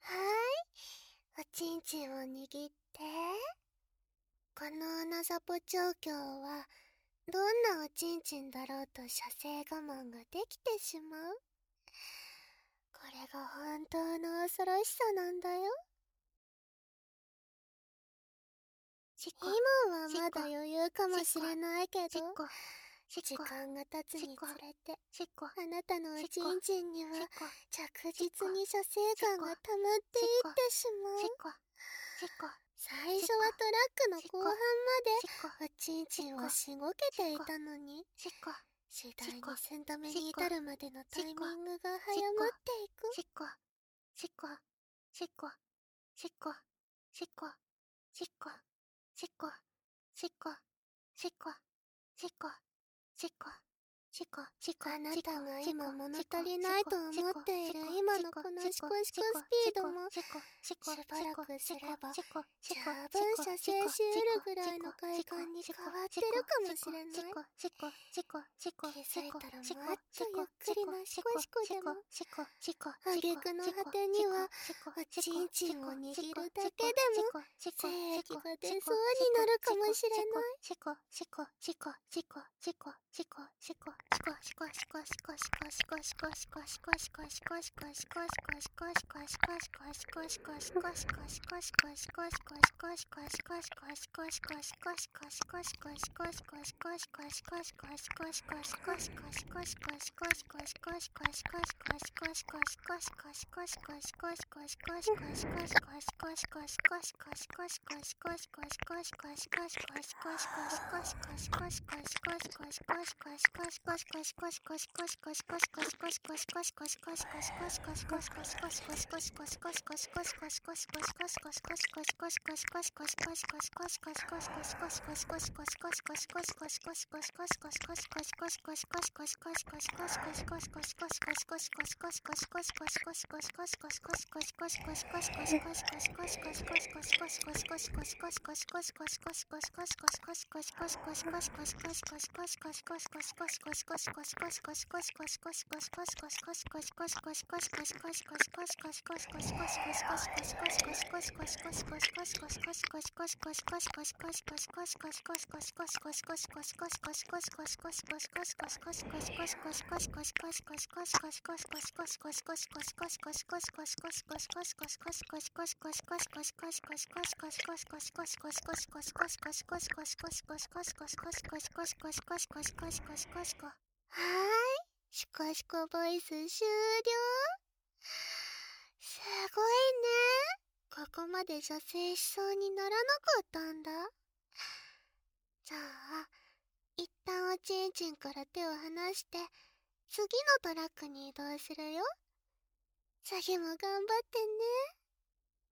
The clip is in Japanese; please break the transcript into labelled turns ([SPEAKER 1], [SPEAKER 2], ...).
[SPEAKER 1] おちんちんを握って。この穴ザポ調教はどんなおちんちんだろうと射精我慢ができてしまう。これが本当の恐ろしさなんだよ。今はまだ余裕かもしれないけど、時間が経つにつれてあなたのおちんちんには着実に射精感が溜まっていってしまう。最初はトラックの後半までおちんちんをしごけていたのに、次第に寸止めに至るまでのタイミングが早まっていく。あなたが今物足りないと思っている今のこのシコシコスピードもしばらくすれば十分射精しうるぐらいの快感に変わってるかもしれない。気づいたらもっとゆっくりなシコシコでも、挙句の果てにはおちんちんを握るだけでも精液が出そうになるかもしれない。シコシコボイス終了。すごいね。ここまで射精しそうにならなかったんだ。じゃあ、一旦おちんちんから手を離して、次のトラックに移動するよ。次も頑張ってね。